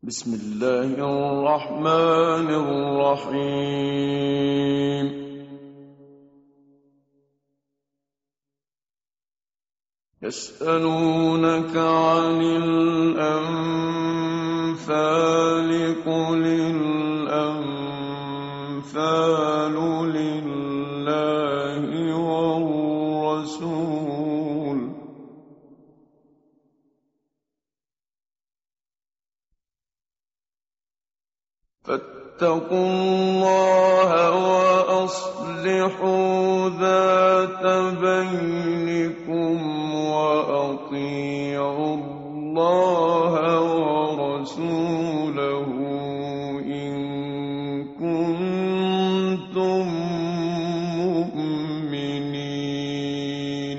بسم الله الرحمن الرحيم. يسألونك عن الأنفال قل الأنفال لله والرسول فاتقوا الله وأصلحوا ذات بينكم وأطيعوا الله ورسوله إن كنتم مؤمنين.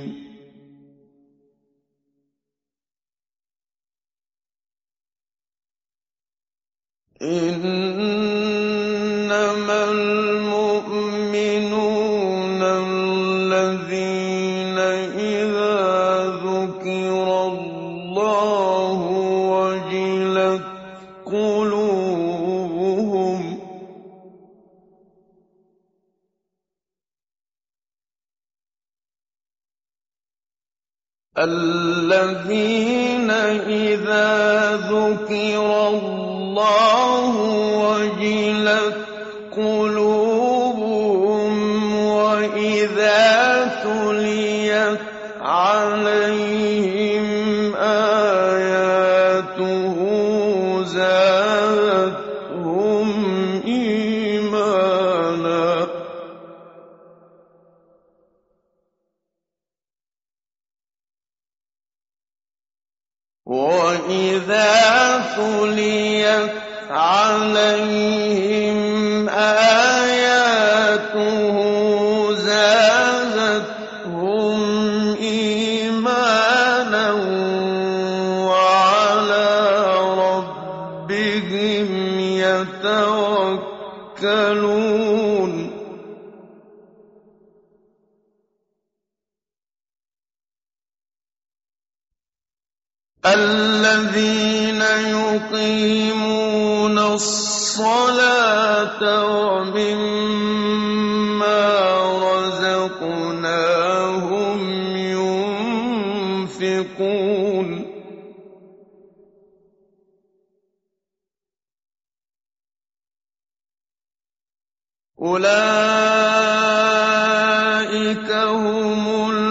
إنما المؤمنون الذين إذا ذكر الله وجلت قلوبهم الذين إذا ذكر الله وجلت قلوبهم وإذا تليت عليهم آياته زادتهم إيمانا وإذا تليت عليهم آياته زادتهم إيمانا وعلى ربهم يتوكلون. الذين يقيمون الصلاة ومما رزقناهم ينفقون. أولئك هم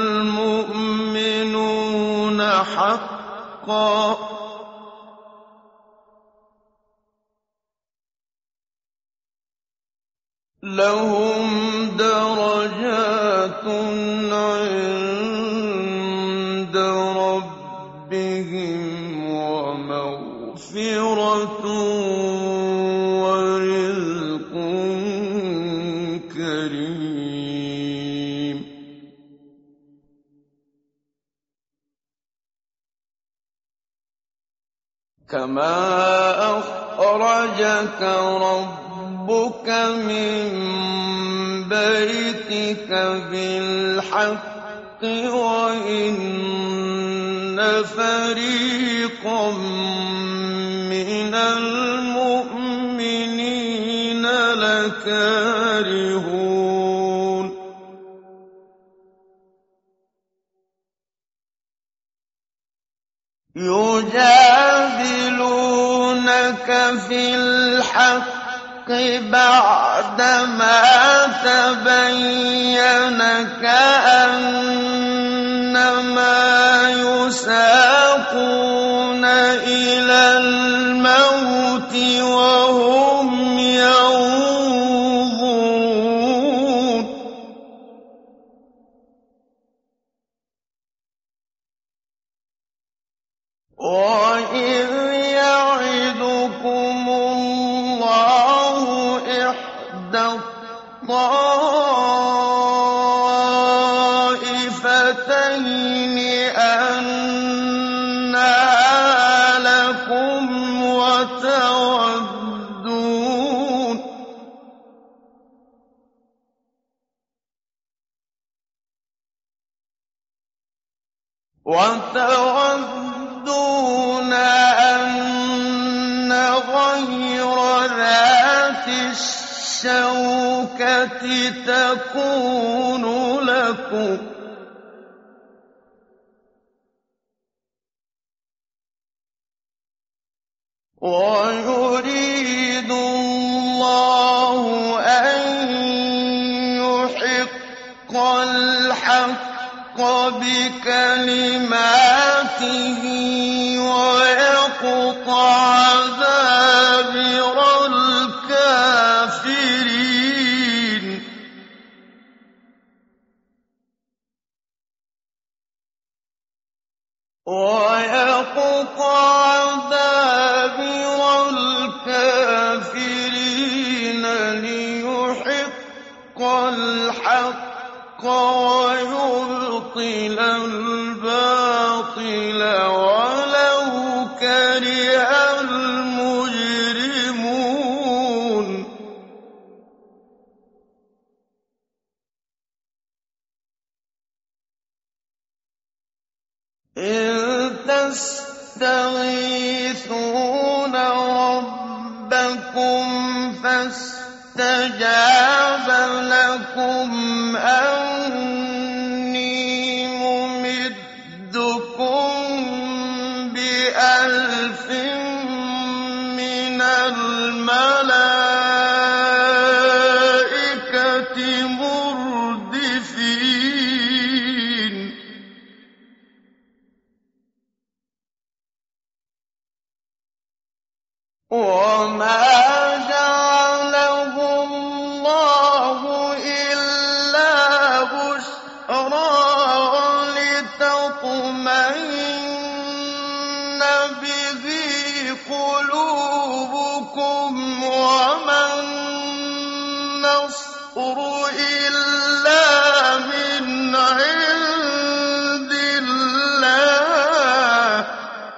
المؤمنون حقا لهم درجات عند ربهم ومغفرة ورزق كريم. كما أخرجك ربك من بيتك بالحق وإن فريقا من المؤمنين لكارهون. يجادلونك في الحق بعدما تبين كأنما يساقون إلى الموت وهم ينظرون. وإذ يعدكم الله إحدى الطائفتين أنها لكم وتودون أن غَيْرَ ذَاتِ الشَّوْكَةِ تَكُونُ لَكُمْ ۖ وَيُرِيدُ اللَّهُ أَن يُحِقَّ الْحَقَّ بِكَلِمَاتِهِ وَيَقْطَعَ دَابِرَ الْكَافِرِينَ لِيُحِقَّ الْحَقَّ وَيُبْطِلَ الْبَاطِلَ وَلَوْ كَرِهَ الْمُجْرِمُونَ إِن تَسْتَغِيثُونَ رَبَّكُمْ فَاسْتَجَابَ لَكُمْ أَنِّي مُمِدُّكُم بِأَلْفٍ مِّنَ الْمَلَائِكَةِ مُرْدِفِينَ وَمَا جَعَلَهُ اللَّهُ إِلَّا بُشْرَىٰ وَلِتَطْمَئِنَّ بِهِ قُلُوبُكُمْ ۚ وَمَا النَّصْرُ إِلَّا مِنْ عِندِ اللَّهِ ۚ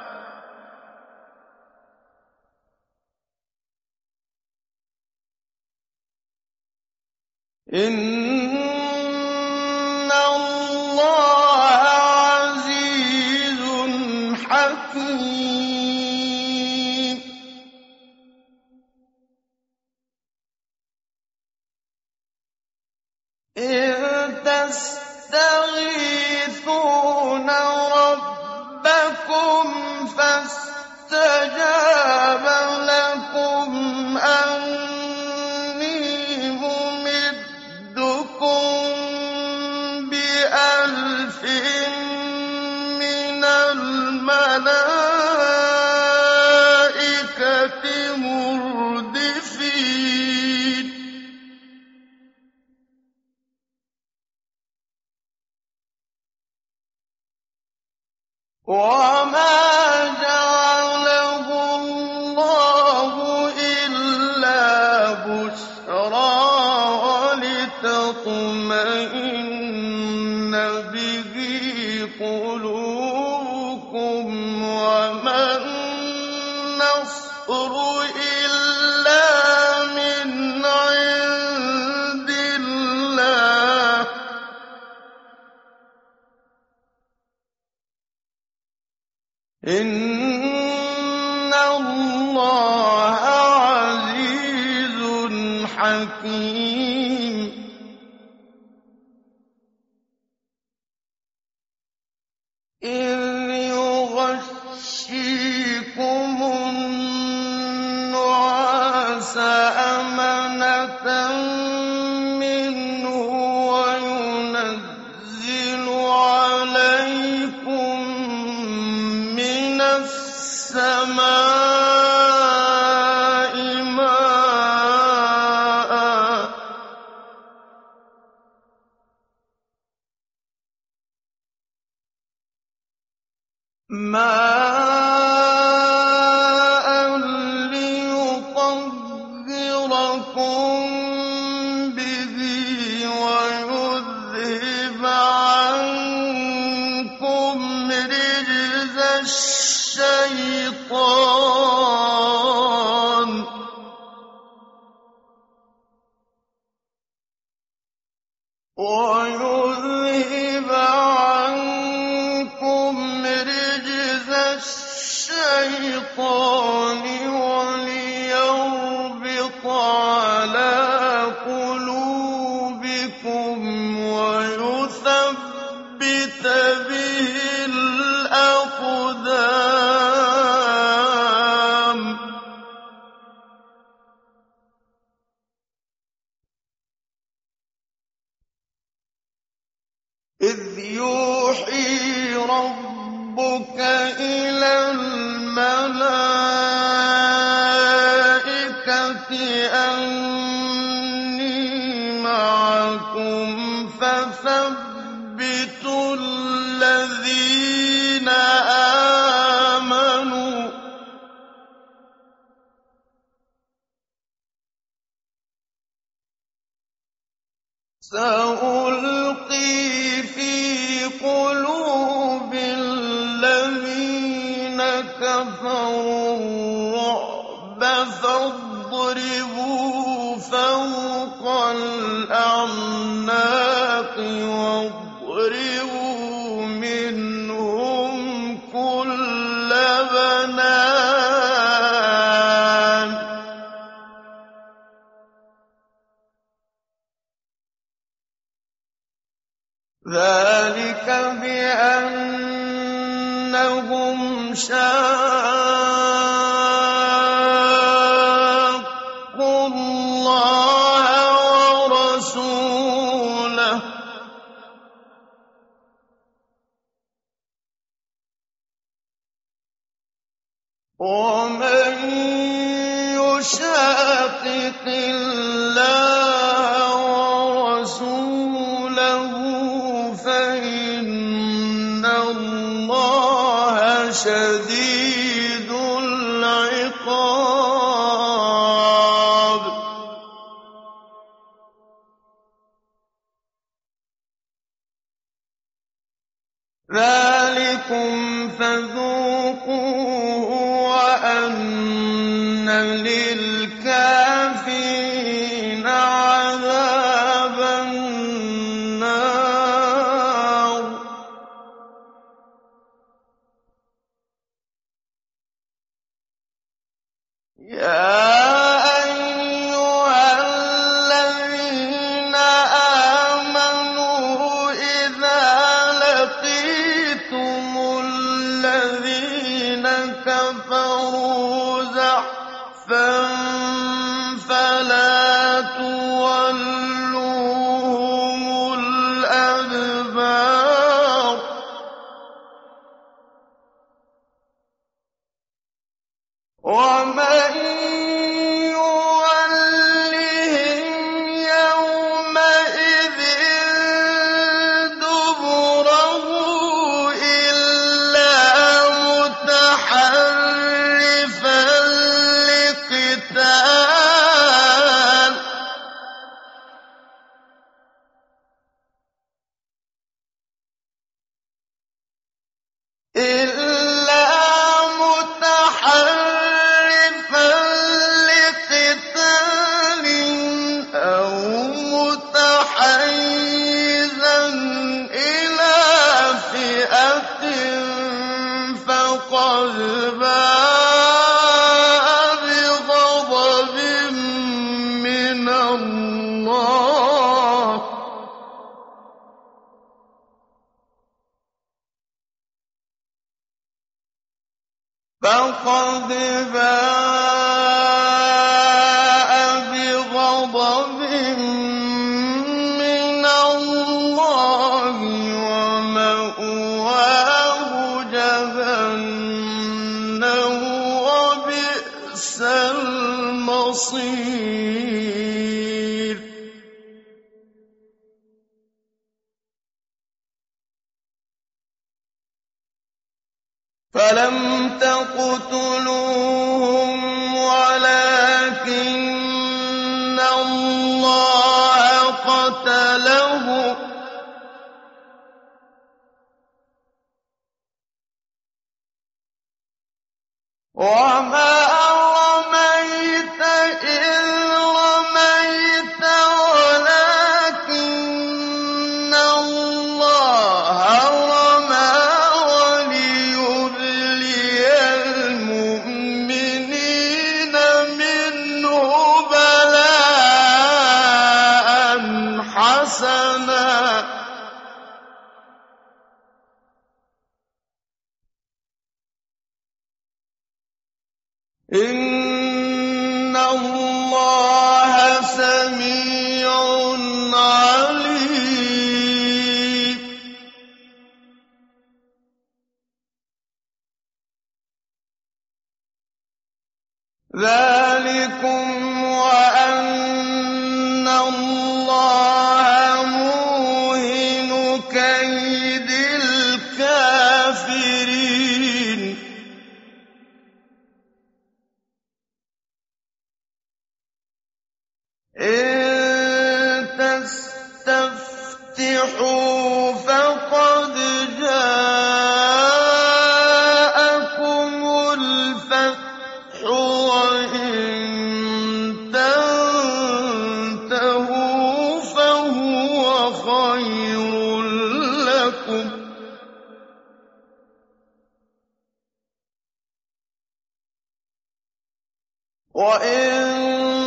إِنَّ اللَّهَ عَزِيزٌ حَكِيمٌ إِذْ تَسْتَغِيثُونَ رَبَّكُمْ فَاسْتَجَابَ لَكُمْ أَنِّي مُمِدُّكُم بِأَلْفٍ مِّنَ الْمَلَائِكَةِ مُرْدِفِينَ وَمَا جَعَلَهُ اللَّهُ إِلَّا بُشْرَىٰ وَلِتَطْمَئِنَّ بِهِ قُلُوبُكُمْ ۚ وَمَا النَّصْرُ إِلَّا مِنْ عِندِ اللَّهِ ۚ إِنَّ اللَّهَ عَزِيزٌ حَكِيمٌ إِذْ يُغَشِّيكُمُ النُّعَاسَ أَمَنَةً مِّنْهُ وَيُنَزِّلُ عَلَيْكُم مِّنَ السَّمَاءِ مَاءً لِّيُطَهِّرَكُم بِهِ وَيُذْهِبَ عَنكُمْ رِجْزَ الشَّيْطَانِ أَنِّي مَعَكُمْ فَثَبِّتُوا الَّذِينَ آمَنُوا ۚ سَأُلْقِي فِي قُلُوبِ الَّذِينَ كَفَرُوا الرُّعْبَ فَاضْرِبُوا فَوْقَ الْأَعْنَاقِ وَاضْرِبُوا مِنْهُمْ كُلَّ بَنَانٍ ذَٰلِكَ بِأَنَّهُمْ شَاقُّوا اللَّهَ وَرَسُولَهُ ۚ وَمَن يُشَاقِقِ اللَّهَ وَرَسُولَهُ فَإِنَّ اللَّهَ شَدِيدُ الْعِقَابِ. ذَٰلِكُمْ فَذُوقُوهُ وَأَنَّ لِلْكَافِرِينَ عَذَابَ النَّارِ يَا أَيُّهَا الَّذِينَ آمَنُوا إِذَا لَقِيتُمُ الَّذِينَ كَفَرُوا زَحْفًا فَلَا تُوَلُّوهُمُ الْأَدْبَارَ وَمَن يُوَلِّهِمْ يَوْمَئِذٍ دُبُرَهُ إِلَّا مُتَحَرِّفًا لِّقِتَالٍ أَوْ مُتَحَيِّزًا إِلَىٰ فِئَةٍ فَقَدْ بَاءَ بِغَضَبٍ مِّنَ اللَّهِ ۗ وَمَأْوَاهُ جَهَنَّمُ ۖ وَبِئْسَ الْمَصِيرُ. فَلَمْ تَقْتُلُوهُمْ وَلَٰكِنَّ اللَّهَ قَتَلَهُمْ ۚ وَمَا رَمَيْتَ إِذْ رَمَيْتَ وَلَٰكِنَّ اللَّهَ رَمَىٰ وَلِيُبْلِيَ الْمُؤْمِنِينَ مِنْهُ بَلَاءً حَسَنًا ۚ إِنَّ اللَّهَ سَمِيعٌ عَلِيمٌ. ذَٰلِكُمْ وَأَنَّ اللَّهَ مُوهِنُ كَيْدِ الْكَافِرِينَ إِن تَسْتَفْتِحُوا فَقَدْ جَاءَكُمُ الْفَتْحُ وَإِن تَنتَهُوا فَهُوَ خَيْرٌ لَّكُمْ ۖ وَإِن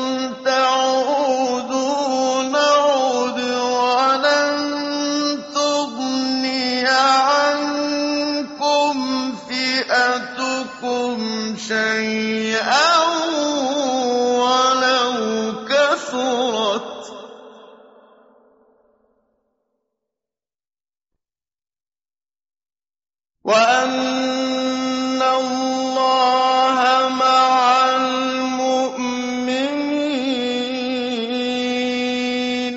تَعُودُوا نَعُدْ وَلَن تُغْنِيَ عَنكُمْ فِئَتُكُمْ شَيْئًا وَلَوْ كَثُرَتْ ۚ وَأَنَّ اللَّهَ مَعَ الْمُؤْمِنِينَ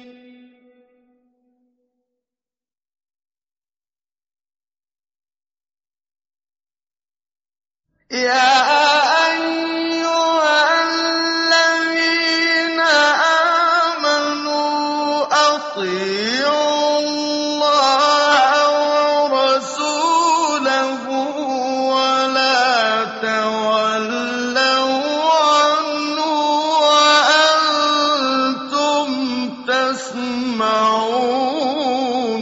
يَا أَيُّهَا الَّذِينَ آمَنُوا أَطِيعُوا اللَّهَ وَرَسُولَهُ وَلَا تَوَلَّوْا عَنْهُ وَأَنتُمْ تَسْمَعُونَ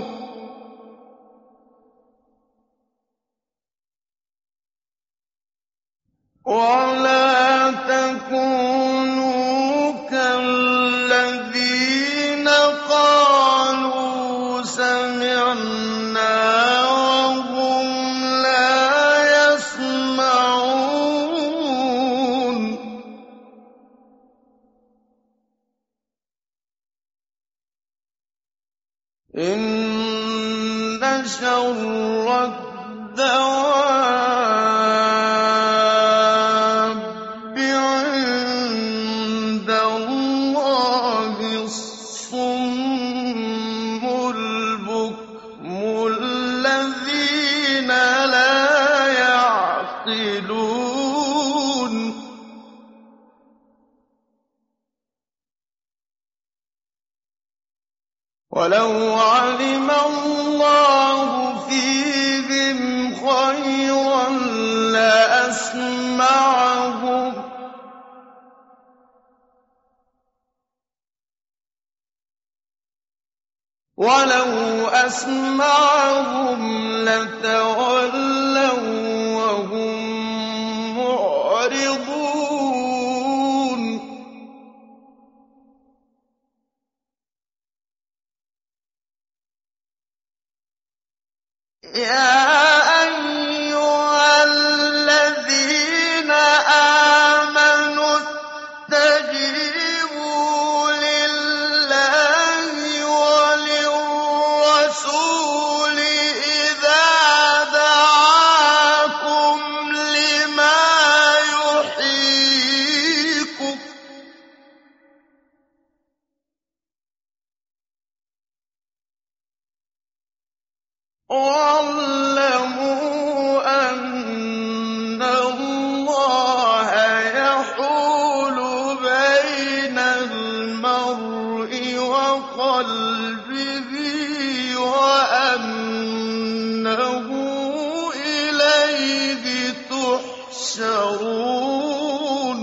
وَلَا تَكُونُوا كَالَّذِينَ قَالُوا سَمِعْنَا وَهُمْ لَا يَسْمَعُونَ إِنَّ شَرَّ الدَّوَابِّ عِندَ اللَّهِ الصُّمُّ الْبُكْمُ الَّذِينَ لَا يَعْقِلُونَ وَلَوْ عَلِمَ اللَّهُ فِيهِمْ خَيْرًا لَّأَسْمَعَهُمْ ۖ وَلَوْ أَسْمَعَهُمْ لَتَوَلَّوا وَّهُم مُّعْرِضُونَ يَا أَيُّهَا الَّذِينَ آمَنُوا اسْتَجِيبُوا لِلَّهِ وَلِلرَّسُولِ إِذَا دَعَاكُمْ لِمَا يُحْيِيكُمْ ۖ وَاعْلَمُوا أَنَّ اللَّهَ يَحُولُ بَيْنَ الْمَرْءِ وَقَلْبِهِ وَأَنَّهُ إِلَيْهِ تُحْشَرُونَ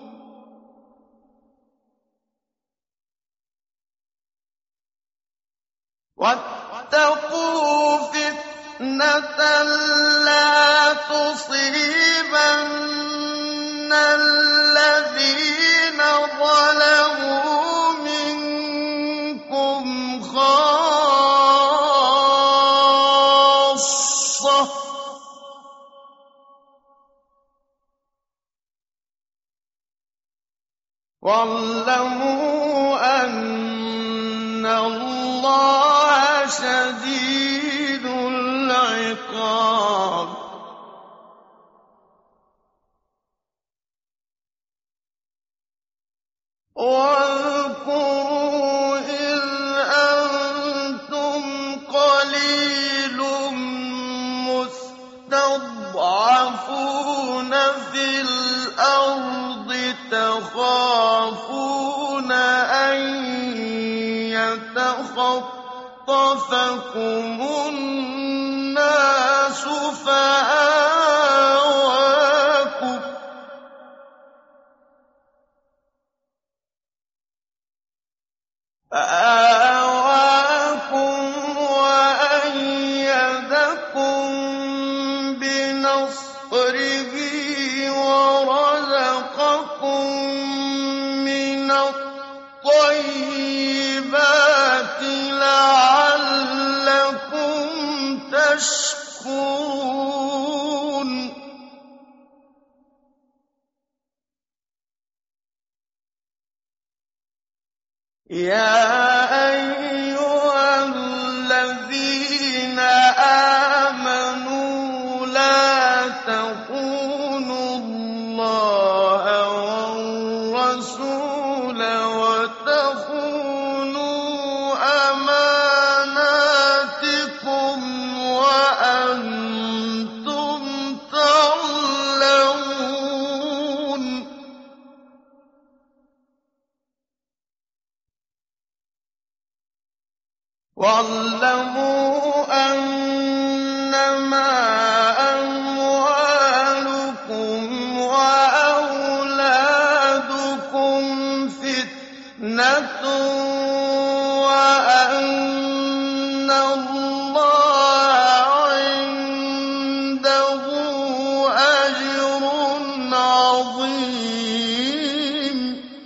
وَاتَّقُوا فِتْنَةً لَّا تُصِيبَنَّ الَّذِينَ ظَلَمُوا مِنكُمْ خَاصَّةً ۖ وَاعْلَمُوا أَنَّ اللَّهَ شَدِيدُ الْعِقَابِ واذكروا إذ أنتم قليل مستضعفون في الأرض تخافون أن يتخطفكم الناس فآواكم وأيدكم بنصره ورزقكم من الطيبات لعلكم تشكرون يا أيها الذين آمنوا لا تخونوا الله والرسول وتخونوا أماناتكم وأنتم تعلمون واعلموا أنما أموالكم وأولادكم فتنة وأن الله عنده أجر عظيم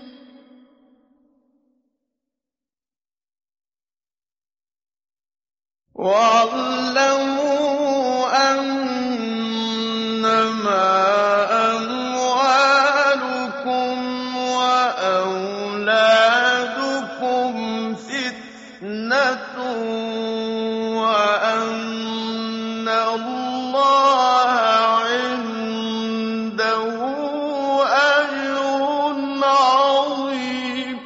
واعلموا أنما أموالكم وأولادكم فتنة وأن الله عنده أجر عظيم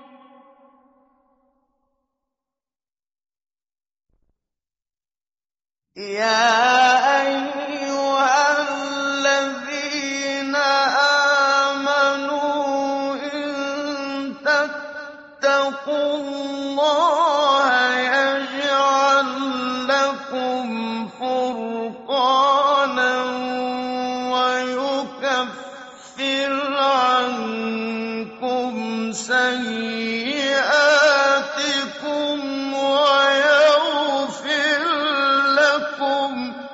يا أيها الذين آمنوا إن تتقوا الله يجعل لكم فرقانا ويكفر عنكم سيئاتكم ويغفر لكم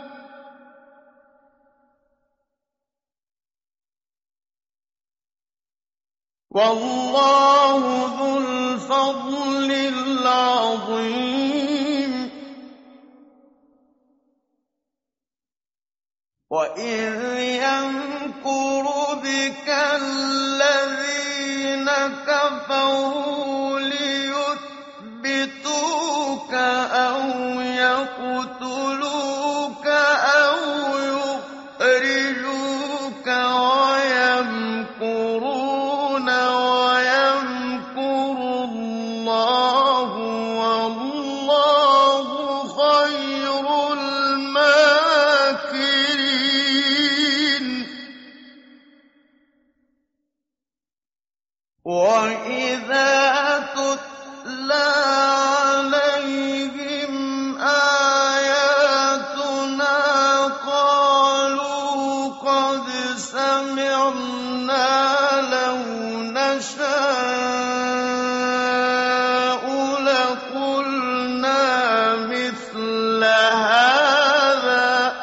والله ذو الفضل العظيم وإذ يمكر بك الذين كفروا ليثبتوك أو يقتلوك أو يخرجوك ويمكرون ويمكر الله والله خير الماكرين وإذا تتلى عليهم آياتنا قالوا قد سمعنا لو نشاء لقلنا مثل هذا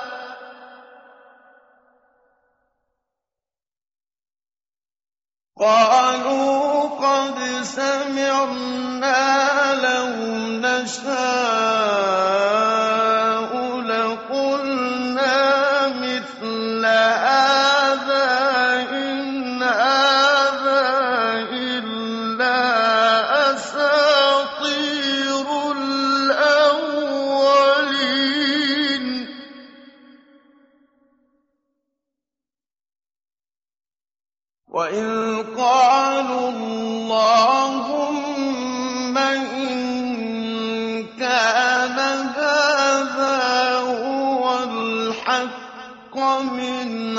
قالوا قد سمعنا لو نشاء لقلنا مثل هذا إن هذا إلا أساطير الأولين وَإِذْ قَالُوا اللَّهُمَّ إِن كَانَ هَٰذَا هُوَ الْحَقَّ مِنْ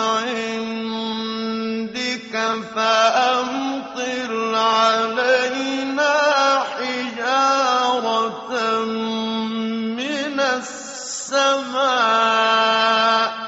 عِندِكَ فَأَمْطِرْ عَلَيْنَا حِجَارَةً مِّنَ السَّمَاءِ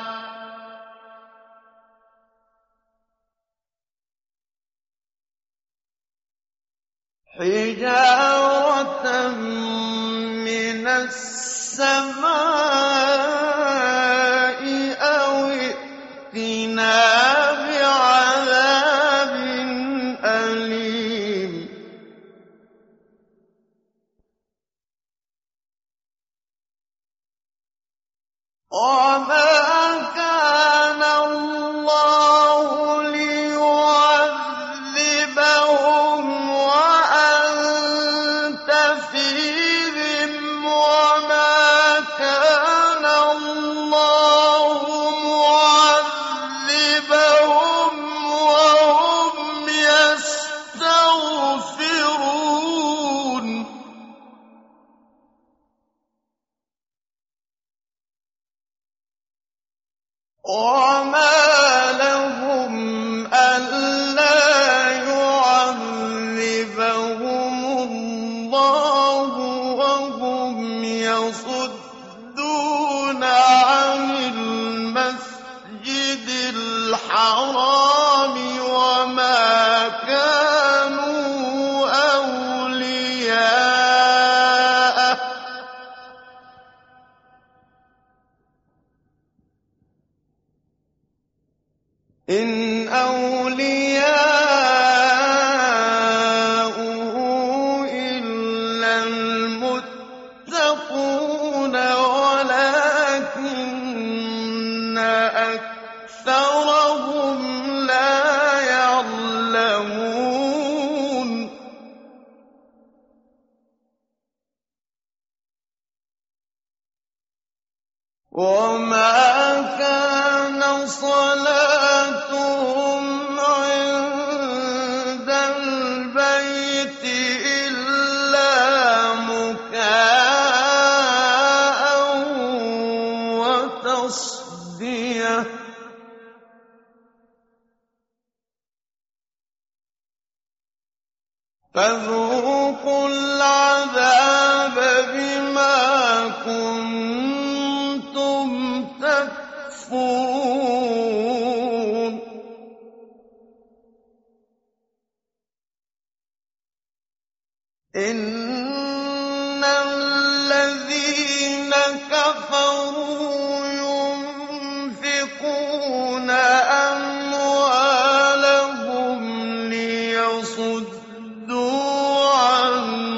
أَوِ ائْتِنَا بِعَذَابٍ أَلِيمٍ وَمَا كَانَ اللَّهُ لِيُعَذِّبَهُمْ وَأَنتَ فِيهِمْ وَمَا كَانَ اللَّهُ مُعَذِّبَهُمْ وَهُمْ يَسْتَغْفِرُونَ وَمَا لَهُمْ أَلَّا يُعَذِّبَهُمُ اللَّهُ وَهُمْ يَصُدُّونَ عَنِ الْمَسْجِدِ الْحَرَامِ وَمَا كَانُوا أَوْلِيَاءَهُ ۚ إِنْ أَوْلِيَاؤُهُ إِلَّا الْمُتَّقُونَ وَلَٰكِنَّ أَكْثَرَهُمْ لَا يَعْلَمُونَ وَمَا كَانَ صَلَاتُهُمْ عِندَ الْبَيْتِ إِلَّا مُكَاءً وَتَصْدِيَةً ۚ فَذُوقُوا الْعَذَابَ بِمَا كُنتُمْ تَكْفُرُونَ إِنَّ الَّذِينَ كَفَرُوا يُنفِقُونَ أَمْوَالَهُمْ لِيَصُدُّوا عَن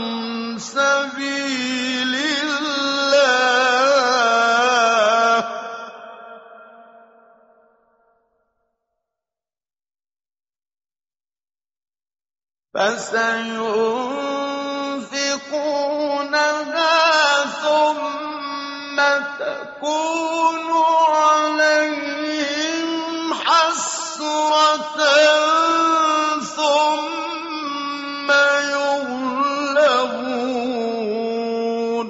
سَبِيلِ اللَّهِ فَسَيُنفِقُونَهَا ثُمَّ تَكُونُ عَلَيْهِمْ حَسْرَةً ثُمَّ يُغْلَبُونَ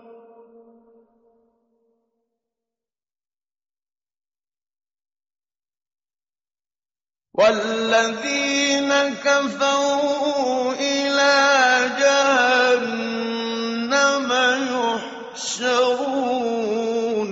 وَالَّذِينَ كَفَرُوا إِلَىٰ جَهَنَّمَ يُحْشَرُونَ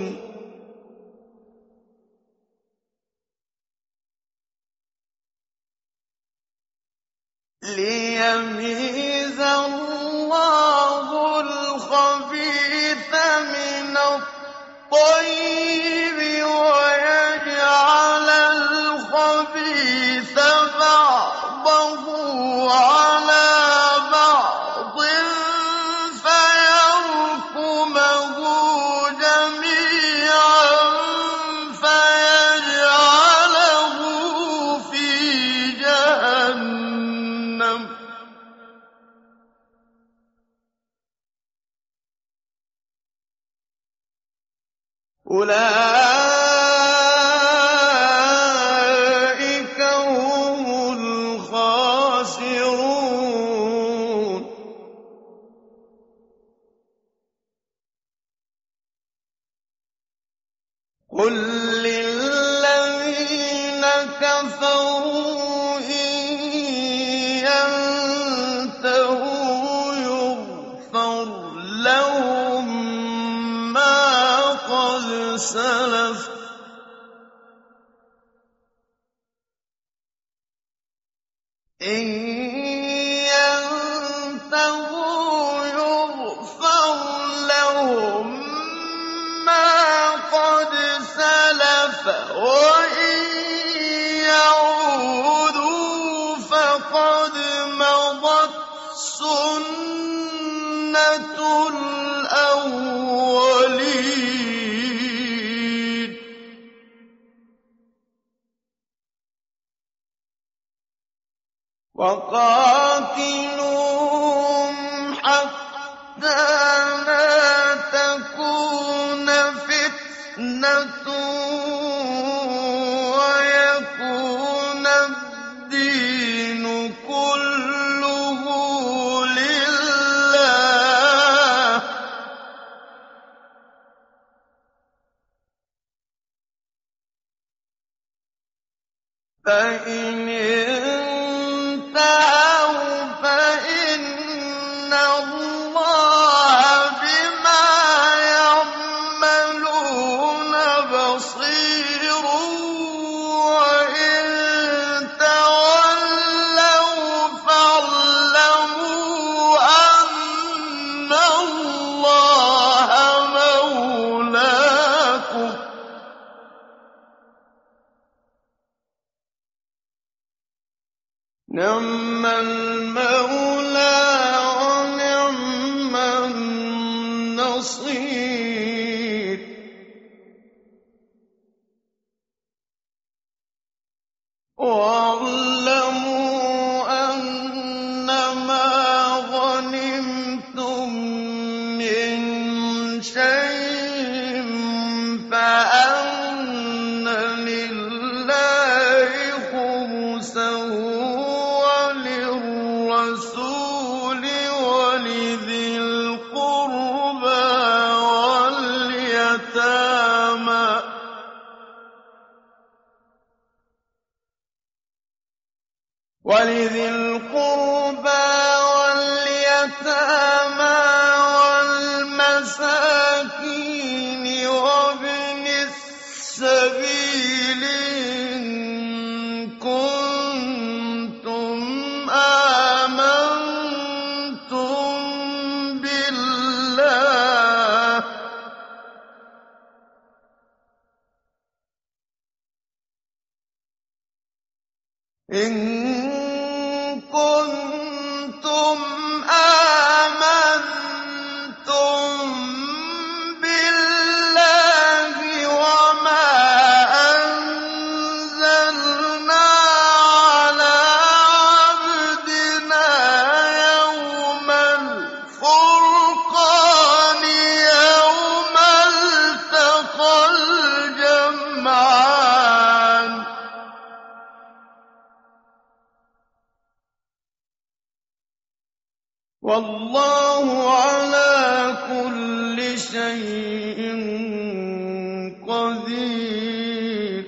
لِيَمِيزَ اللَّهُ الْخَبِيثَ مِنَ الطَّيِّبِ وَيَجْعَلَ الْخَبِيثَ بَعْضَهُ عَلَىٰ بَعْضٍ فَيَرْكُمَهُ جَمِيعًا فَيَجْعَلَهُ فِي جَهَنَّمَ ۚ أُولَٰئِكَ هُمُ قُل لِّلَّذِينَ كَفَرُوا إِن يَنتَهُوا يُغْفَرْ لَهُم مَّا قَدْ سَلَفَ وَإِن يَعُودُوا فَقَدْ مَضَتْ سُنَّتُ الْأَوَّلِينَ وَقَاتِلُوهُمْ حَتَّىٰ لَا تَكُونَ فِتْنَةٌ وَيَكُونَ الدِّينُ كُلُّهُ لِلَّهِ ۖ فَإِنِ انتَهَوْا فَإِنَّ اللَّهَ بِمَا يَعْمَلُونَ بَصِيرٌ وَإِن تَوَلَّوْا فَاعْلَمُوا أَنَّ اللَّهَ مَوْلَاكُمْ ۚ نِعْمَ الْمَوْلَىٰ وَنِعْمَ النَّصِيرُ وَاعْلَمُوا أَنَّمَا غَنِمْتُم مِّن شَيْءٍ فَأَنَّ لِلَّهِ خُمُسَهُ وَلِلرَّسُولِ وَلِذِي الْقُرْبَىٰ وَالْيَتَامَىٰ وَالْمَسَاكِينِ وَابْنِ السَّبِيلِ إِن كُنتُمْ آمَنتُم بِاللَّهِ وَمَا أَنزَلْنَا عَلَىٰ عَبْدِنَا يَوْمَ الْفُرْقَانِ يَوْمَ الْتَقَى الْجَمْعَانِ ۗ وَاللَّهُ عَلَىٰ كُلِّ شَيْءٍ قَدِيرٌ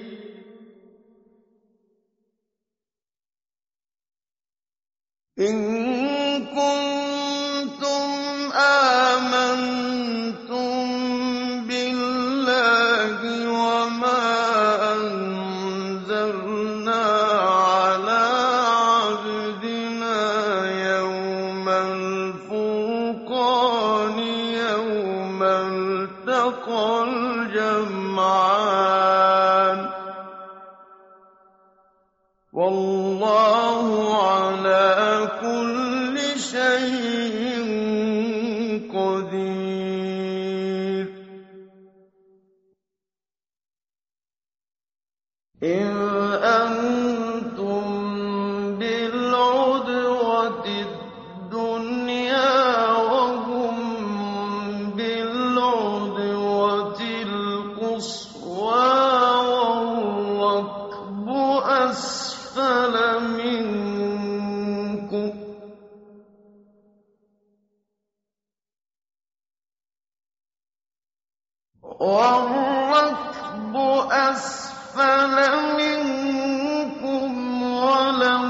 إِن كُنتُمْ آمَنتُم بِاللَّهِ وَمَا أَنزَلْنَا عَلَىٰ عَبْدِنَا يَوْمَ الْفُرْقَانِ يَوْمَ الْتَقَى الْجَمْعَانِ ۗ وَاللَّهُ عَلَىٰ كُلِّ شَيْءٍ قَدِيرٌ إِذْ أَنتُم بِالْعُدْوَةِ الدُّنْيَا وَهُم بِالْعُدْوَةِ الْقُصْوَىٰ وَالرَّكْبُ أَسْفَلَ مِنكُمْ ۚ وَالرَّكْبُ أَسْفَلَ مِنكُمْ وَلَوْ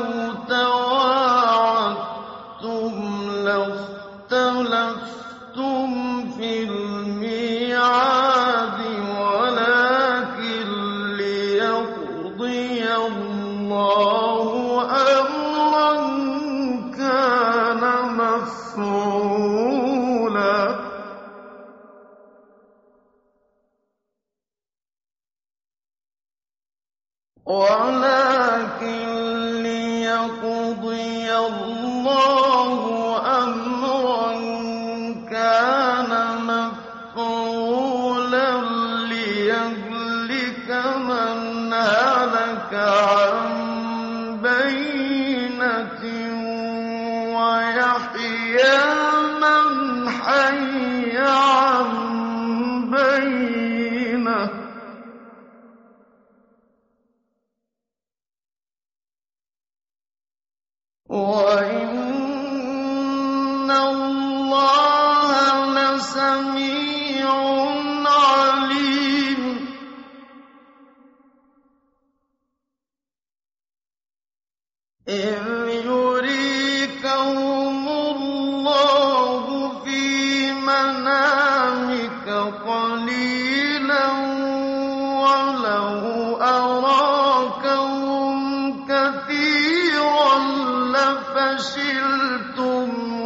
تَوَاعَدتُّمْ لَاخْتَلَفْتُمْ فِي الْمِيعَادِ وَلَٰكِن لِّيَقْضِيَ اللَّهُ أَمْرًا كَانَ مَفْعُولًا لِّيَهْلِكَ مَنْ هَلَكَ عَن بَيِّنَةٍ وَيَحْيَىٰ مَنْ حَيَّ عَن بَيِّنَةٍ ۗ وَإِنَّ اللَّهَ لَسَمِيعٌ عَلِيمٌ إِذْ يُرِيكَهُمُ اللَّهُ فِي مَنَامِكَ قَلِيلًا وَلَوْ أَرَاكَهُمْ كَثِيرًا لَّفَشِلْتُمْ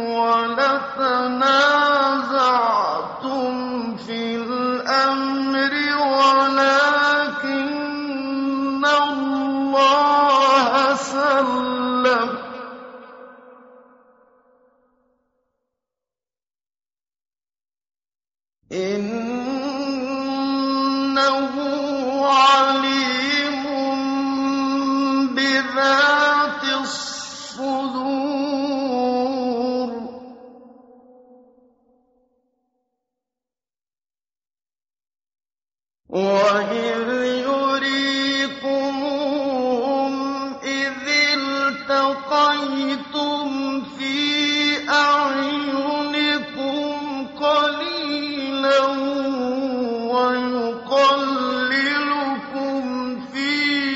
وَلَتَنَازَعْتُمْ فِي الْأَمْرِ وَلَٰكِنَّ اللَّهَ سَلَّمَ ۗ إِنَّهُ عَلِيمٌ بِذَاتِ الصُّدُورِ وَإِذْ يُرِيكُمُوهُمْ إِذِ الْتَقَيْتُمْ فِي أَعْيُنِكُمْ قَلِيلًا وَيُقَلِّلُكُمْ فِي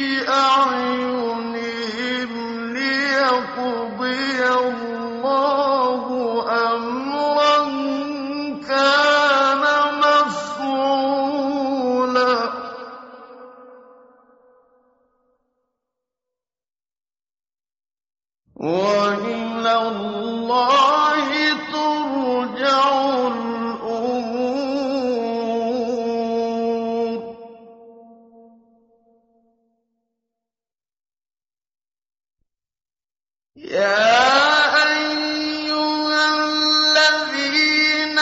أَعْيُنِهِمْ لِيَقْضِيَ اللَّهُ أَمْرًا كَانَ مَفْعُولًا وَإِلَى اللَّهِ تُرْجَعُ الْأُمُورُ يَا أَيُّهَا الَّذِينَ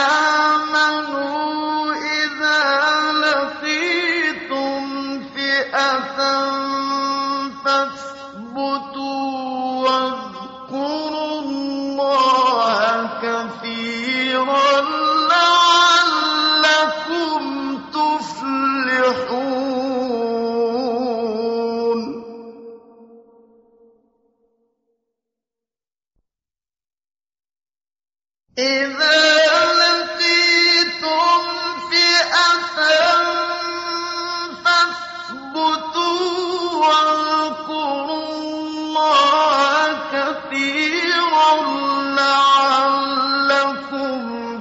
آمَنُوا إِذَا لَقِيتُمْ فِئَةً فَاثْبُتُوا وَاذْكُرُوا اللَّهَ كَثِيرًا لَّعَلَّكُمْ تُفْلِحُونَ إِذَا لَقِيتُمْ فِئَةً فَاثْبُتُوا وَاذْكُرُوا اللَّهَ كَثِيرًا لَّعَلَّكُمْ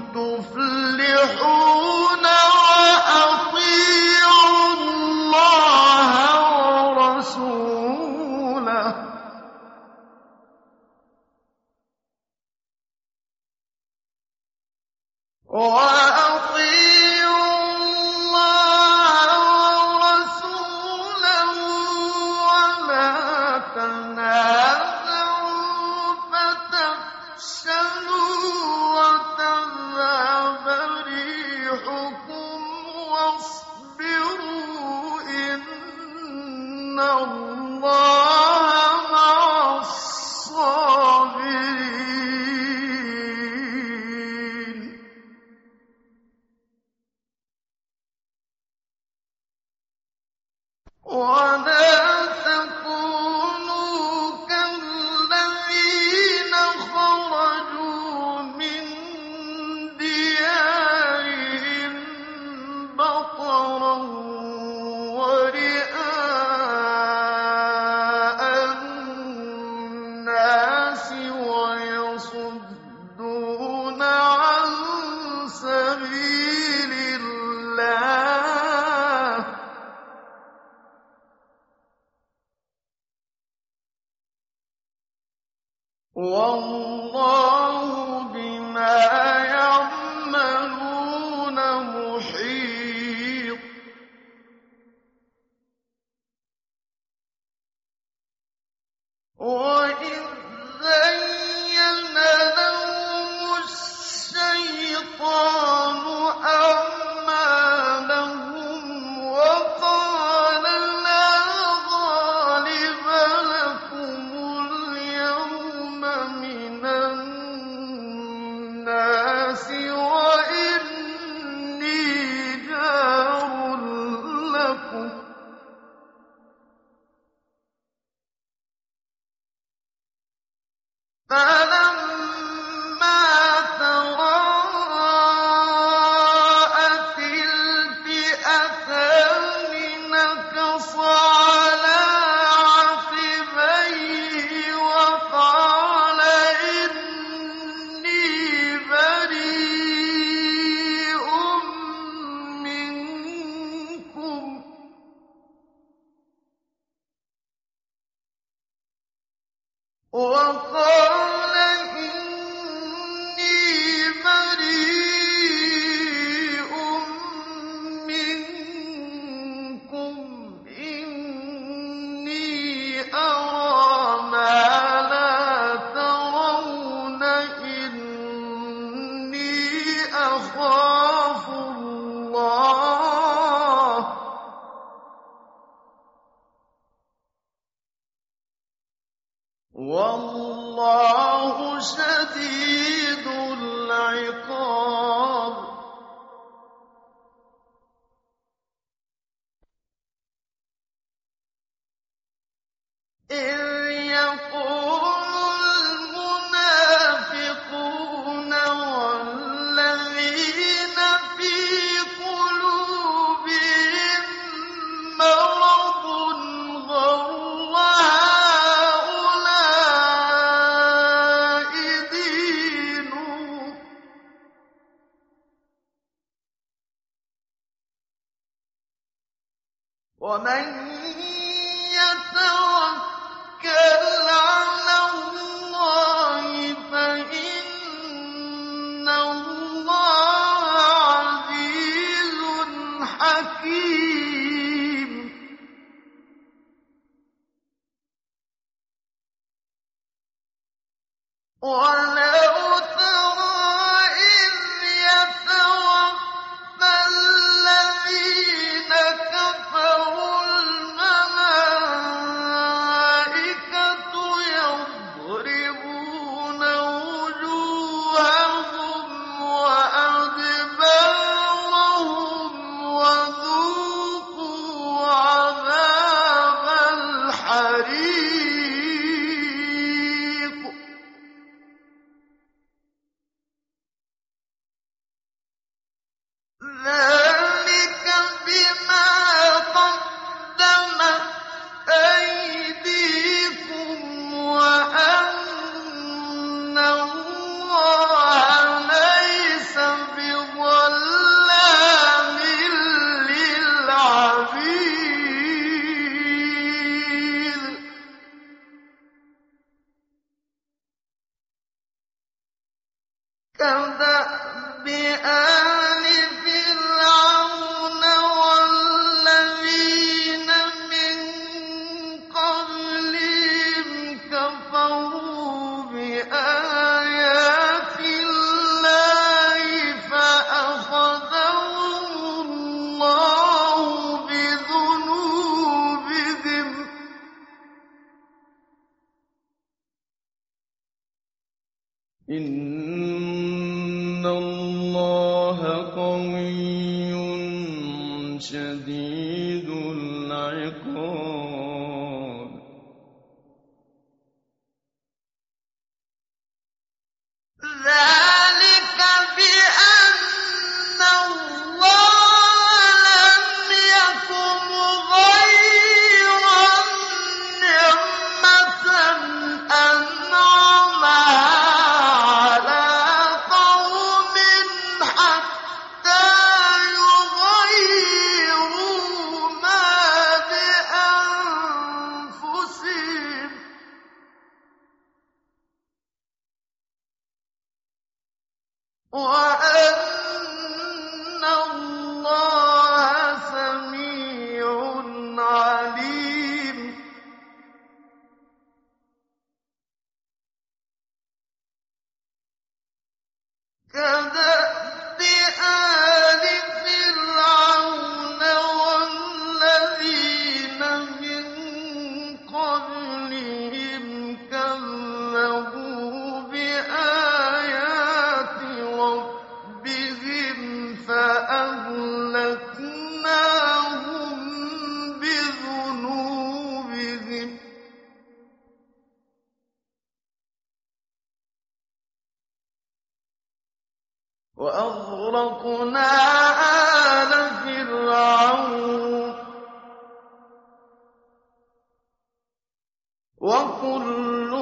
تُفْلِحُونَ وَأَطِيعُوا اللَّهَ وَرَسُولَهُ وَلَا تَنَازَعُوا فَتَفْشَلُوا وَتَذْهَبَ رِيحُكُمْ وَاصْبِرُوا ۚ إِنَّ اللَّهَ مَعَ الصَّابِرِينَ النَّاسِ وَيَصُدُّونَ عَن سَبِيلِ اللَّهِ ۗ وَاللَّهُ بِمَا يَعْمَلُونَ مُحِيطٌ. وَإِذْ زَيَّنَ لَهُمُ الشَّيْطَانُ أَعْمَالَهُمْ وَقَالَ لَا غَالِبَ لَكُمُ الْيَوْمَ مِنَ النَّاسِ وَإِنِّي جَارٌ لَّكُمْ ۖ فَلَمَّا تَرَاءَتِ الْفِئَتَانِ نَكَصَ عَلَىٰ عَقِبَيْهِ وَقَالَ إِنِّي بَرِيءٌ مِّنكُمْ إِنِّي أَرَىٰ مَا لَا تَرَوْنَ إِنِّي أَخَافُ اللَّهَ ۚ وَاللَّهُ شَدِيدُ الْعِقَابِ. إِذْ يَقُولُ الْمُنَافِقُونَ وَالَّذِينَ فِي قُلُوبِهِم مَّرَضٌ غَرَّ هَٰؤُلَاءِ دِينُهُمْ ۗ وَمَن يَتَوَكَّلْ عَلَى اللَّهِ فَإِنَّ اللَّهَ عَزِيزٌ حَكِيمٌ. وَلَوْ تَرَىٰ إِذْ يَتَوَفَّى الَّذِينَ كَفَرُوا الْمَلَائِكَةُ يَضْرِبُونَ وُجُوهَهُمْ وَأَدْبَارَهُمْ وَذُوقُوا عَذَابَ الْحَرِيقِ. ذَٰلِكَ بِمَا قَدَّمَتْ أَيْدِيكُمْ وَأَنَّ اللَّهَ لَيْسَ بِظَلَّامٍ لِّلْعَبِيدِ. كَدَأْبِ آلِ فِرْعَوْنَ وَالَّذِينَ مِن قَبْلِهِمْ كَفَرُوا بِآيَاتِ اللَّهِ فَأَخَذَهُمُ اللَّهُ بِذُنُوبِهِمْ ۗ إِنَّ اللَّهَ قَوِيٌّ شَدِيدُ الْعِقَابِ. ذَٰلِكَ بِأَنَّ اللَّهَ لَمْ يَكُ مُغَيِّرًا نِّعْمَةً أَنْعَمَهَا وَأَنَّ اللَّهَ سَمِيعٌ عَلِيمٌ كَدَأْبِ آلِ فِرْعَوْنَ وَالَّذِينَ مِن قَبْلِهِمْ كَذَّبُوا بِآيَاتِ رَبِّهِمْ فَأَهْلَكْنَاهُم بِذُنُوبِهِمْ وَأَغْرَقْنَا آلَ فِرْعَوْنَ وَكُلٌّ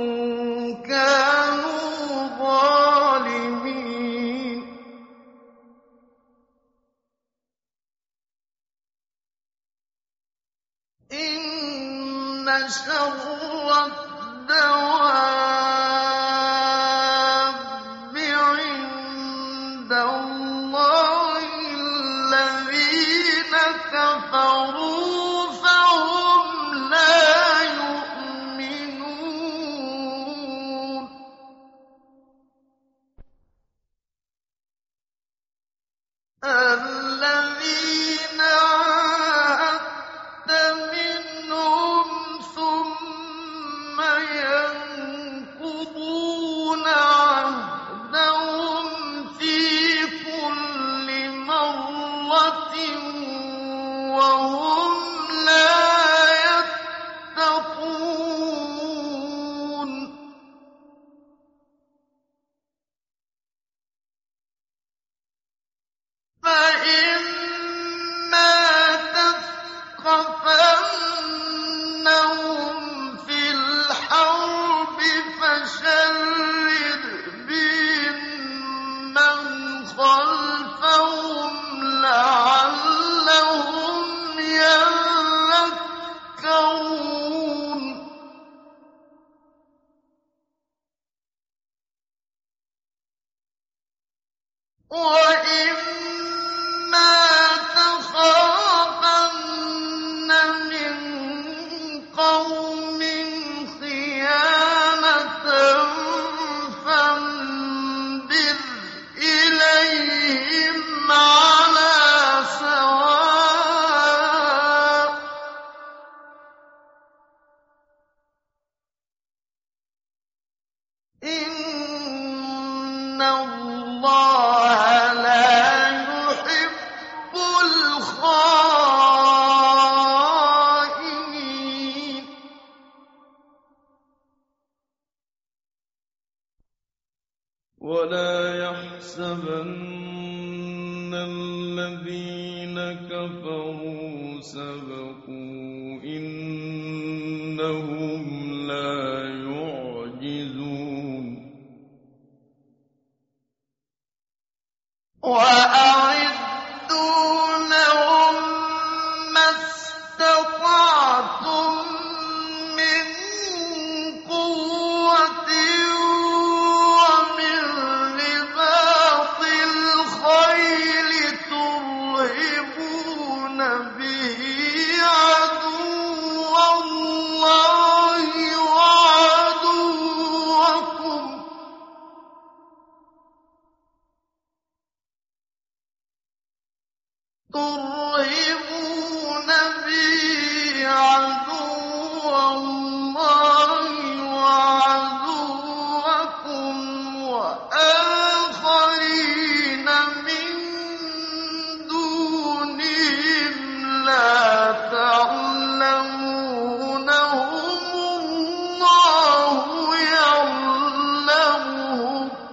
كَانُوا ظَالِمِينَ إِنَّ شَرَّ الدَّوَابِّ عِندَ اللَّهِ الَّذِينَ كَفَرُوا فَهُمْ لَا يُؤْمِنُونَ الَّذِينَ عَاهَدتَّ مِنْهُمْ ثُمَّ يَنقُضُونَ عَهْدَهُمْ فِي كُلِّ مَرَّةٍ وَهُمْ لَا يَتَّقُونَ فَإِمَّا تَثْقَفَنَّهُمْ فِي الْحَرْبِ فَشَرِّدْ بِهِم مَّنْ خَلْفَهُمْ لَعَلَّهُمْ يَذَّكَّرُونَ وَإِمَّا تَخَافَنَّ مِن قَوْمٍ خِيَانَةً فَانبِذْ إِلَيْهِمْ عَلَىٰ سَوَاءٍ ۚ إِنَّ اللَّهَ لَا يُحِبُّ الْخَائِنِينَ وَلَا يَحْسَبَنَّ الَّذِينَ كَفَرُوا سَبَقُوا إِنَّهُمْ لَا يُعْجِزُونَ وَأَعِدُّوا لَهُم مَّا اسْتَطَعْتُم مِّن قُوَّةٍ وَمِن رِّبَاطِ الْخَيْلِ تُرْهِبُونَ بِهِ عَدُوَّ اللَّهِ وَعَدُوَّكُمْ وَآخَرِينَ مِن دُونِهِمْ لَا تَعْلَمُونَهُمُ اللَّهُ يَعْلَمُهُمْ ۚ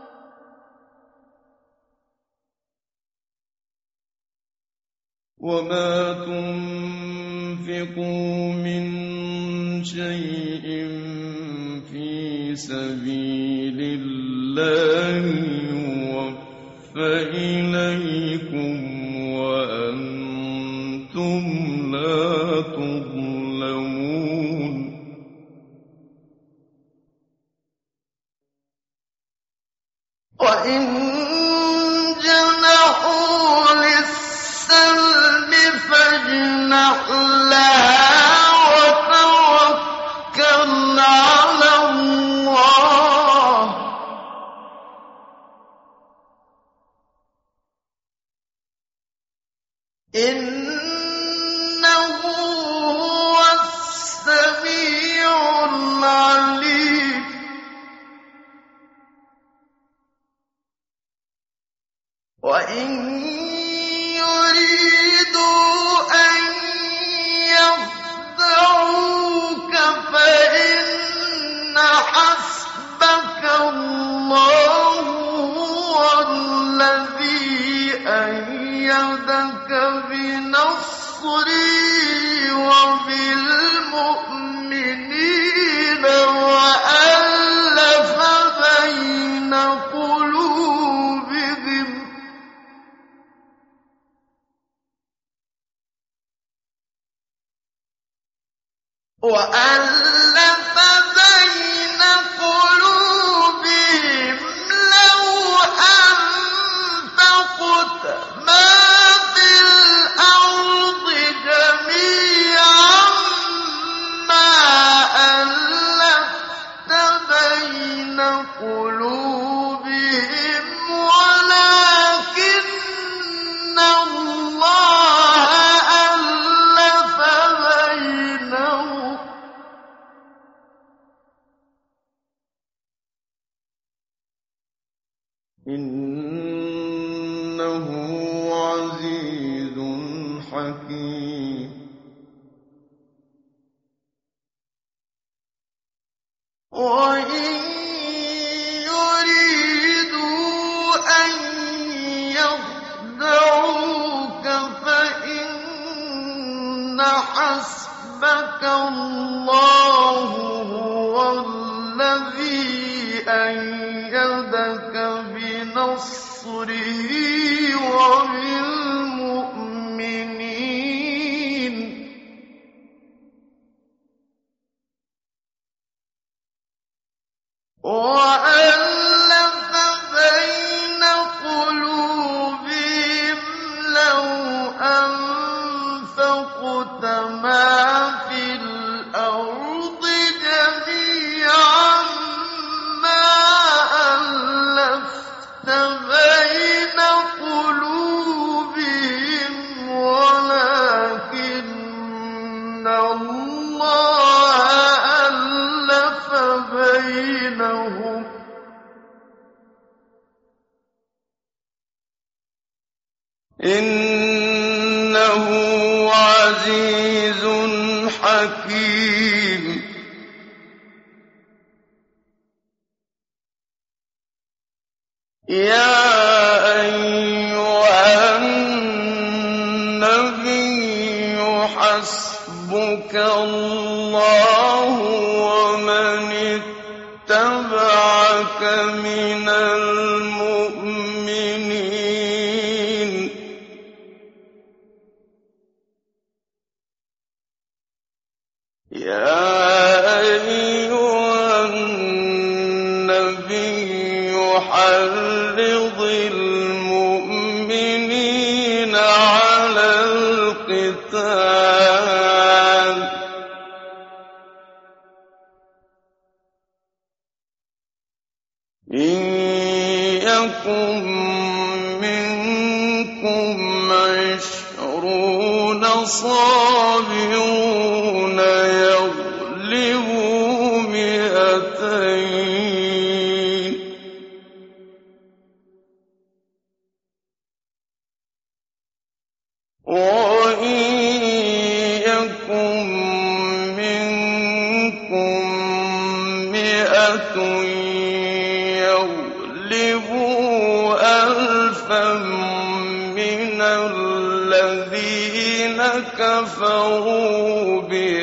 وَمَا تُنفِقُوا مِن شَيْءٍ فِي سَبِيلِ اللَّهِ يُوَفَّ إِلَيْكُمْ وَأَنتُمْ لَا تُظْلَمُونَ وَإِن جَنَحُوا لِلسَّلْمِ فَاجْنَحْ لَهَا وَتَوَكَّلْ عَلَى اللَّهِ ۚ إِنَّهُ هُوَ السَّمِيعُ الْعَلِيمُ. وَإِن يُرِيدُوا أَن يَخْدَعُوكَ فَإِنَّ حَسْبَكَ اللَّهُ هُوَ الَّذِي أَيَّدَكَ بِنَصْرِهِ وَبِالْمُؤْمِنِينَ وَأَلَّفَ بَيْنَ قُلُوبِهِمْ ۚ لَوْ أَنفَقْتَ مَا فِي الْأَرْضِ جَمِيعًا مَّا أَلَّفْتَ بَيْنَ قُلُوبِهِمْ وَلَٰكِنَّ اللَّهَ أَلَّفَ بَيْنَهُمْ ۚ إِنَّهُ عَزِيزٌ حَكِيمٌ. وَإِن يُرِيدُوا أَن يَخْدَعُوكَ فَإِنَّ حَسْبَكَ اللَّهُ هُوَ الَّذِي أَيَّدَكَ بِنَصْرِهِ وَبِالْمُؤْمِنِينَ وَأَلَّفَ بَيْنَ قُلُوبِهِمْ ۚ لَوْ أَنفَقْتَ مَا فِي الْأَرْضِ جَمِيعًا مَّا أَلَّفْتَ بَيْنَ قُلُوبِهِمْ وَلَٰكِنَّ اللَّهَ أَلَّفَ بَيْنَهُمْ ۚ إِنَّهُ عَزِيزٌ حَكِيمٌ. يَا أَيُّهَا النَّبِيُّ حَسْبُكَ اللَّهُ وَمَنِ اتَّبَعَكَ مِنَ الْمُؤْمِنِينَ. يَا أَيُّهَا النَّبِيُّ حَرِّضِ الْمُؤْمِنِينَ عَلَى الْقِتَالِ ۚ إِن يَكُن مِّنكُمْ 20 صَابِرُونَ يَغْلِبُوا 200 ۚ وَإِن يَكُن مِّنكُم 100 يَغْلِبُوا 1000 مِّنَ الَّذِينَ كَفَرُوا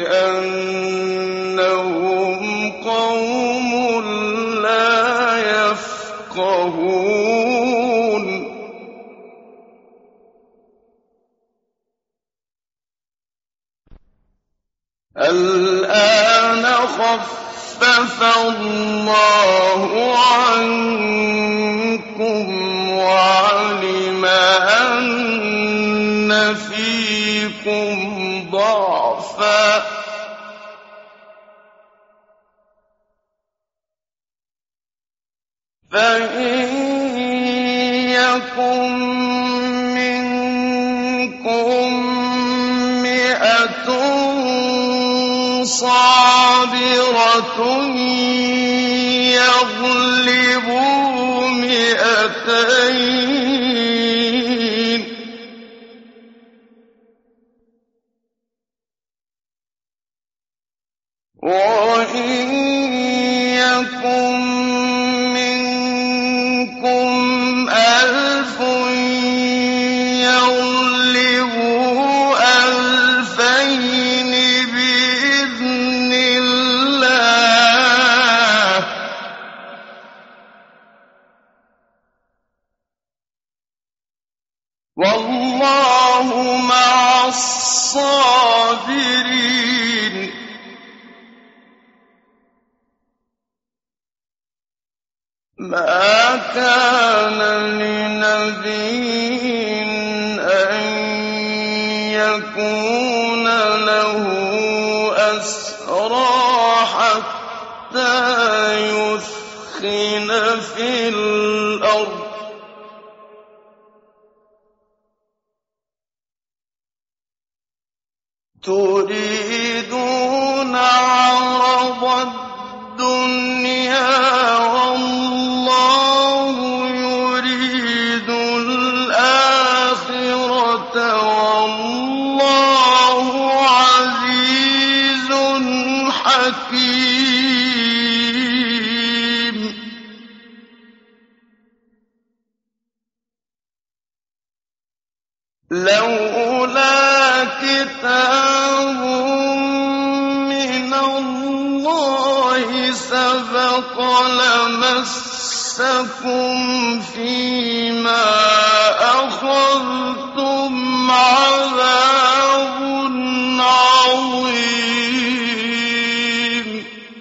بِأَنَّهُمْ قَوْمٌ لَّا يَفْقَهُونَ. الْآنَ خَفَّفَ اللَّهُ عَنكُمْ فيكم ضعفا فإن يكن منكم 100 صابرة يغلبوا 200 وإن يكن منكم 1000 يغلبوا 2000 بإذن الله والله مع الصابرين ما كان لنبي أن يكون له أسرى حتى يثخن في الأرض تريدون عرض الدنيا والله يريد الآخرة والله عزيز حكيم لولا كتاب من الله سبق لمسكم فيما أخذتم عذاب عظيم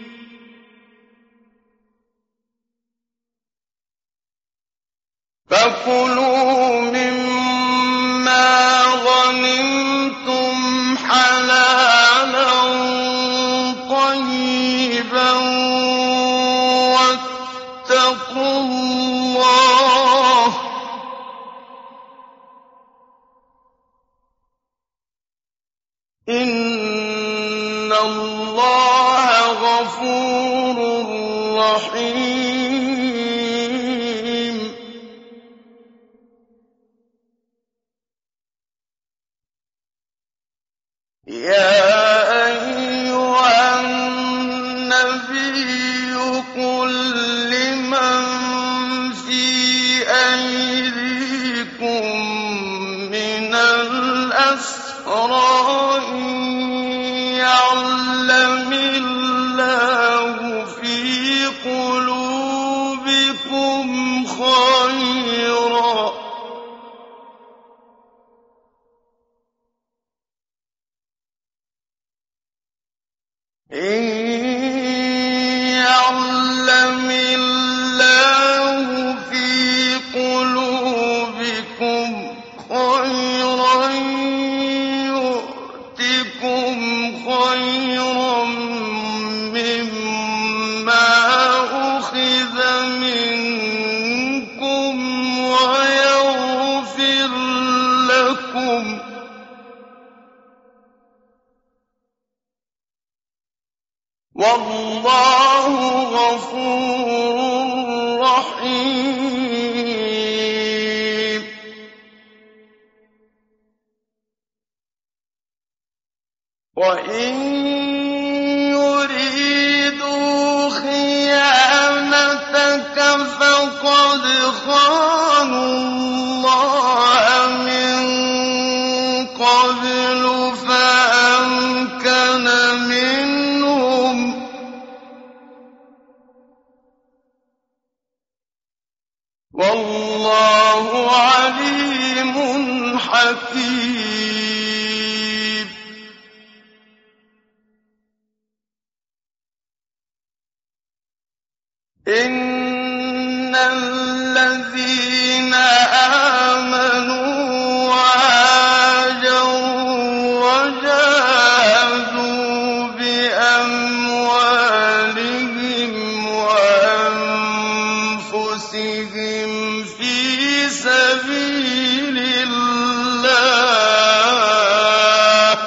فكلوا مما غنمتم حلالا طيبا واتقوا الله إن الله غفور رحيم يا أيها النبي قل لمن في أيديكم من الأسرى إن يعلم الله في قلوبكم خيرا إن يعلم الله في قلوبكم خيرا يؤتكم خيرا مما أخذ منكم ويغفر لكم والله غفور رحيم وإن يريدوا خيانتك فقد خانوا الله من قبل فأمكن منهم والله عليم حكيم إن الذين آمنوا وهاجروا أنفسهم في سبيل الله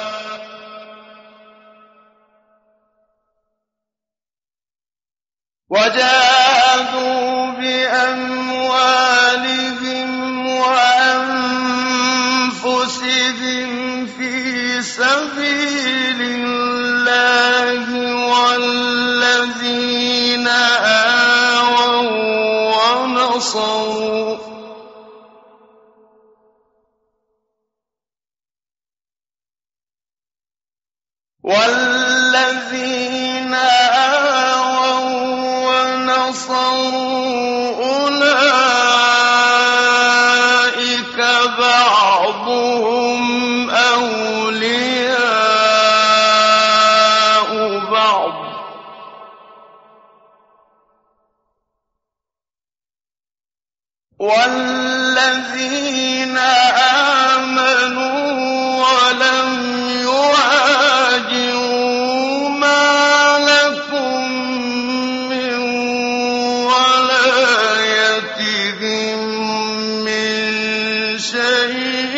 وجاهدوا بأموالهم وأنفسهم في سبيل الله والذين آووا ونصروا أولئك بعضهم أولياء بعض والذين آمنوا ولم يهاجروا ما لكم من ولايتهم من شيء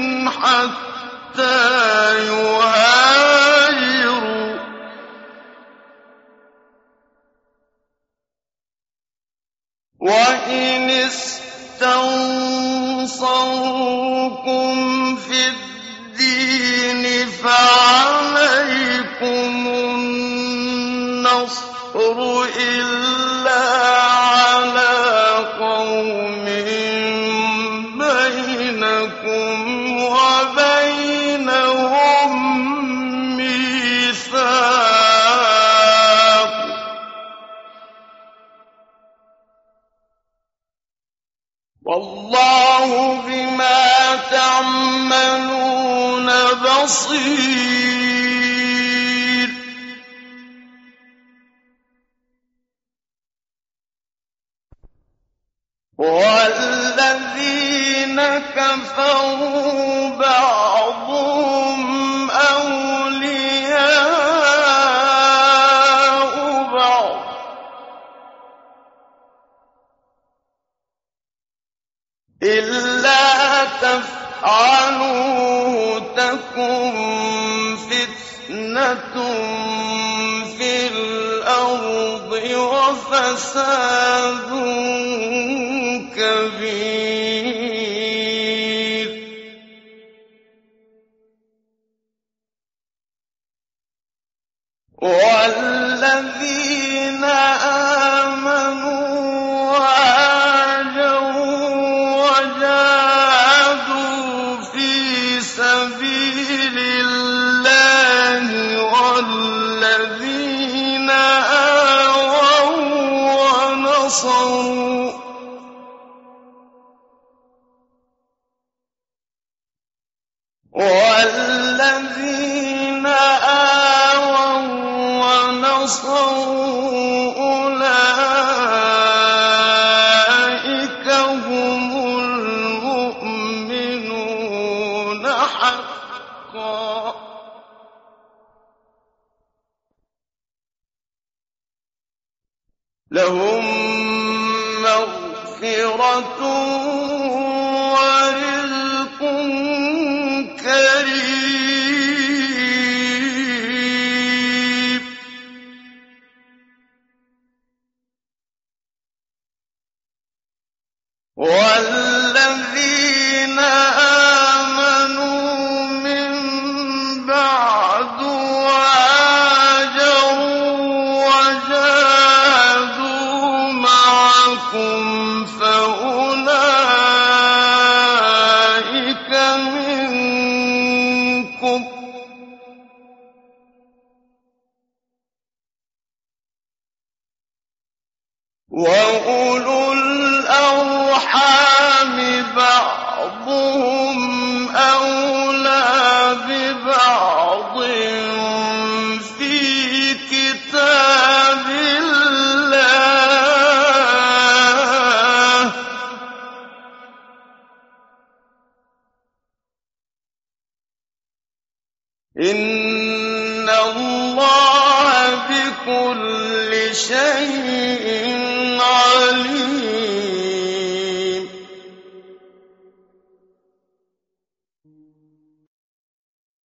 حتى يهاجروا وإن استنصروكم في الدين فعليكم النصر إلا على قوم بينكم وبينهم ميثاق والله بما تعملون بصير والذين كفروا بعضهم أولياء بعض إلا تفعلوه تكن فتنة في الأرض وفساد كبير والذين آمنوا سبيل الله والذين آووا ونصروا أولئك هم المؤمنون حقا لهم مغفرة ورزق كريم والذين آمنوا من بعد وهاجروا وجاهدوا معكم فأولئك منكم وأولو الأرحام بعضهم أولى ببعض في كتاب الله إن الله بكل شيء